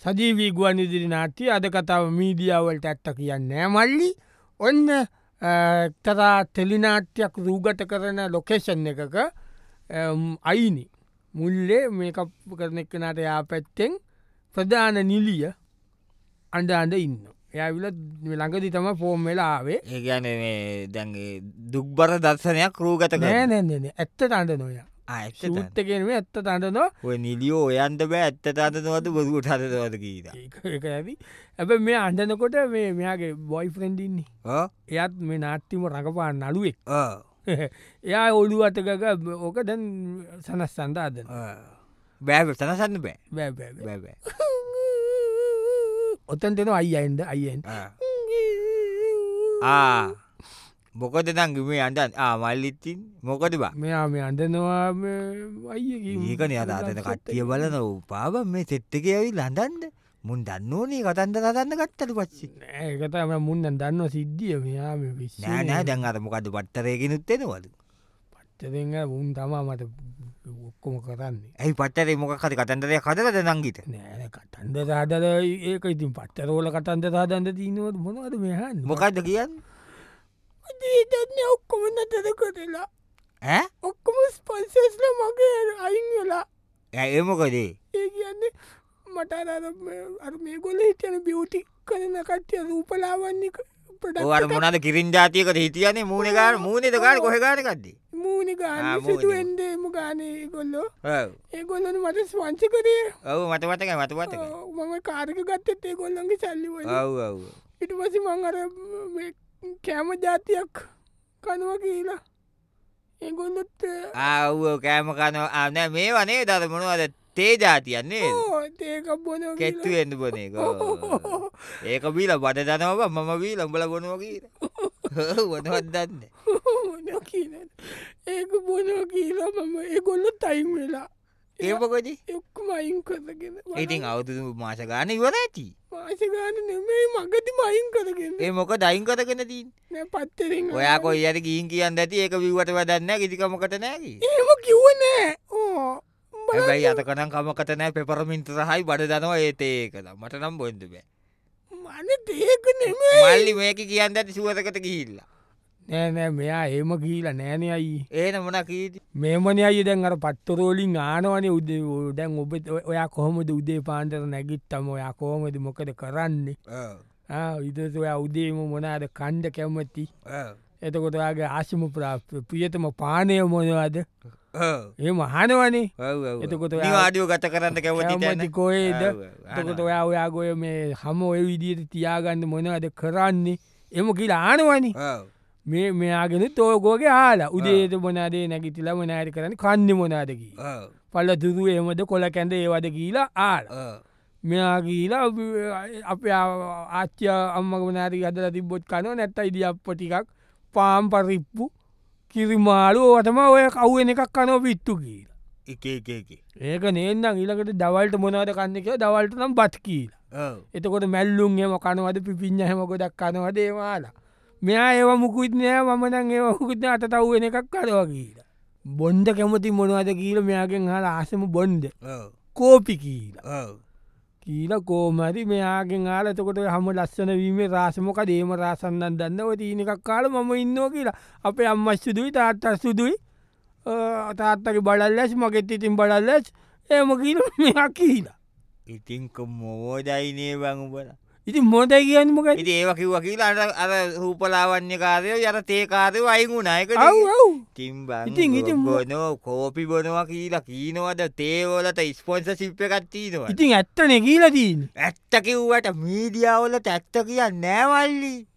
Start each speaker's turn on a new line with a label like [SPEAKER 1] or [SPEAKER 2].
[SPEAKER 1] සජීවී ගුවන් ඉදිරි නාට්‍ය අද කතාව මීඩියාවලට ඇත්ත කියන්න නෑ මල්ලි. ඔන්න එක්තරා ටෙලිනාට්‍යයක් රූගත කරන ලොකේෂන් එකක අයිනි මුල්ලේ මේක කරන එක්කනට යා පැත්තෙන් ප්‍රධාන නිලිය අන්ඩ අන්ඩ ඉන්න එයාවිල ළඟදි තම ෆෝම් වෙලාවේ
[SPEAKER 2] ඒගැන දැන්ගේ දුක්බර දර්ශනයක් රූගත
[SPEAKER 1] නෑනැන්නේ ඇත්තට අන්ඩ නොය ශූත්තකෙනව ඇත්ත අන්ඩනවා
[SPEAKER 2] ඔය නිලියෝ ඔයන්ට බෑ ඇත්ත අතනවද බොදුට හතවද කීද
[SPEAKER 1] ඒක ඇති ඇබ මේ අන්ඩනකොට මේ මෙයාගේ බොයි ෆ්‍රෙන්ඩින්නේ එයත් මේ නාට්ටිම රඟපාන්න නලුවෙක් එයා ඔලු අතකක ඕක දැන් සනස් සන්දාදන
[SPEAKER 2] බෑ සනසන්න බෑ
[SPEAKER 1] බෑ ඔතන් දෙෙන අයියින්ද අයියෙන්
[SPEAKER 2] මොකද දංගිමේ අන්ඩන් මල්ලිත්තින් මොකද බා
[SPEAKER 1] මෙයා මේ අන්ඩනවා අය
[SPEAKER 2] ඒකන අදාතන කට්ටිය බලන පාබ මේ සෙට්ටක ඇවි ලඳන්ද මුන් දන්නෝනේ කතන්ද දන්න ගත්තට පච්චි
[SPEAKER 1] ඒකතම මුන්නන් දන්න සිද්ධිය මෙයා
[SPEAKER 2] නෑ දැන් අර මොකද පට්තරයගෙනුත්තෙනවද
[SPEAKER 1] පට්ටරෙන් උන් තමා මට ඔක්කොම කරන්නේ
[SPEAKER 2] ඇයි පට්ටරේ මොක හරි කතන්දරය කදරද නංගිට
[SPEAKER 1] නෑ කටන්ද සාදර ඒක ඉතින් පට්ටරෝල කතන්ද සාදන්ද තිීනවද මොනවද මෙහන්
[SPEAKER 2] මොකක්ද කියන්න
[SPEAKER 1] දන්න ඔක්කොම නතර කරලා ඔක්කොම ස්පන්සස්ල මගේ අයින් වෙලා
[SPEAKER 2] ඒමොකදේ
[SPEAKER 1] ඒ කියන්නේ මට අර මේ ගොල හිටයන බියවටි කරන කට්ටිය රූපලාවන්නේ
[SPEAKER 2] ඔවට මොනද කිරින් ජාතියකට හිටියනේ මූුණගාන මූුණට ගාන කොහගානකක්ද
[SPEAKER 1] මූුණ ගාන සිතුවෙන්දේම ගානය ගොල්ලෝ ඒගොල්ලන මට ස්වංචි කරේ
[SPEAKER 2] ඔව මටමටක මතමතක
[SPEAKER 1] මම කාරක ගත්තත් ඒ ගොල්ලන්ගේ සල්ලිව ඉට පසි මං අර කෑම ජාතියක් කනුව කියලා ඒගොල්ලොත්
[SPEAKER 2] කෑම කනව ආන මේ වනේ දර මොනවද තේ ජාතියන්නේ
[SPEAKER 1] ඒක බොන
[SPEAKER 2] කෙත්තුවෙන්ද බොන එක ඒක බීල බට දනව මම බී ලම්බල බොනුව කියීර වනවත් දන්න
[SPEAKER 1] ඒක බොනව කියලා මම ඒගොල්ල තයිම් වෙලා
[SPEAKER 2] ඒපකොද
[SPEAKER 1] එක්කම අයින් කරගෙන
[SPEAKER 2] ඉතින් අවුදු මාස ගාන ඉවර ඇති
[SPEAKER 1] මාසගාන නෙමේ මගති මයින් කරගෙන
[SPEAKER 2] ඒ මොක දයින් කරගෙන තින්
[SPEAKER 1] පත්තරින්
[SPEAKER 2] ඔයා කොයි අයට ගීන් කියන්න ඇති ඒක විවට වදන්න කිතිකමකට නෑකි
[SPEAKER 1] ඒම කිව්වනෑ
[SPEAKER 2] හැබැයි අතකනම් කමකට නෑ පෙපරමින්ට රහයි බඩ දනවා ඒතේ කද මට නම් බොන්ද බෑ
[SPEAKER 1] මන ඒක නෙමේ
[SPEAKER 2] මල්ලි මේක කියන්න ඇති සුවතකට ගිහිල්ලා
[SPEAKER 1] නෑනෑ මෙයා ඒම කියීලා නෑන අයි
[SPEAKER 2] ඒන මොන කීට
[SPEAKER 1] මේමන අයි දැන් අර පත්තරෝලින් ආනවනේ උදේ දැන් ඔබ ඔයා කොහොමද උදේ පාන්තර නැගිත්තම ඔයා කෝමද මොකද කරන්නේ ඉදස ඔයා උදේම මොනාද කණ්ඩ කැමති එතකොට ඔයාගේ ආශම ප්‍රියතම පානය මොනවාද ඒ මහනවනේ එතකොට
[SPEAKER 2] වාඩියෝ ගත කරන්න කැවති
[SPEAKER 1] කොේද තකොට ඔයා ඔයාගොය මේ හම ඔය විදියට තියාගන්න මොනවද කරන්නේ එම කියලා ආනවනි මේ මෙයාගෙන තෝගෝගේ ආලා උදේට මොනාදේ නැගිතිල මොනායට කරන්න කන්න මොනාදකී පල්ල තුරුව එමද කොල කැඳ ඒවද කියලා ආල මෙයා කියලා අප ආච්චය අම්මක මනාරි අදල තිබොත් කනව නැත්ත ඉදි අපපටිකක් පාම් පරිප්පු කිරිමාලු වතම ඔය කව්වෙන එකක් කනව පිට්ටු කියලා ඒක නේන්නම් ඊලකට දවල්ට මොනාද කන්න කිය දවල්ට නම් බත් කියලා එතකොට මැල්ලුම් එම කනවද පිපිංහ හෙම ගොඩක් කනවද ඒවාලා මෙයා ඒව මුකුත් නෑ මමනං ඒ හුකුත්න අත තව්වෙන එකක් කරවා කියලා බොන්්ඩ කැමති මොනවද කියීල මෙයාගෙන් හලා ආසම බොන්්ඩ කෝපි කියලා කියීල කෝමරි මෙයාගෙන් ආලතකොට හම ලස්සන වීම රාසමොක දේම රාසන්නන් දන්නව තියන එකක් කාල මම ඉන්නවා කියලා අපේ අම්මස් සුදුයි තාත්තත් සුදුයි තාත්තක බලල්ලැස් මගෙත් ඉතින් බලල්ලැස් ඒම කියීල මෙයා කියලා
[SPEAKER 2] ඉතිංක මෝදයිනේ බං බල
[SPEAKER 1] ඉති මොදයි කියන්න මොක
[SPEAKER 2] ඉති ඒවකිව කියලාට අර රූපලාවන්‍ය කාරය යර තේකාරය අයිගුණයක තිම්බ ගොනෝ කෝපි බොනවා කියලා කීනවද තේවලට ස්පොන්ස සිප්ප එකත්තිීනවා
[SPEAKER 1] ඉතින් ඇත්තන කියලතින්
[SPEAKER 2] ඇත්ත කිව්වට මීඩියාවලට ඇත්ත කියන්න නෑවල්ලි